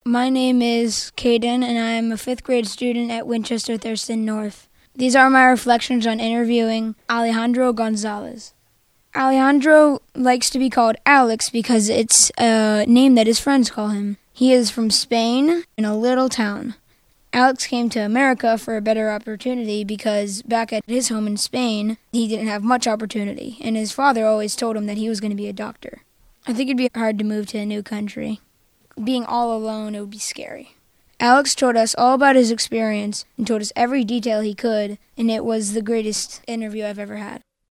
My name is Caden, and I am a 5th grade student at Winchester Thurston North. These are my reflections on interviewing Alejandro Gonzalez. Alejandro likes to be called Alex because it's a name that his friends call him. He is from Spain, in a little town. Alex came to America for a better opportunity because back at his home in Spain, he didn't have much opportunity, and his father always told him that he was going to be a doctor. I think it'd be hard to move to a new country. Being all alone, it would be scary. Alex told us all about his experience and told us every detail he could, and it was the greatest interview I've ever had.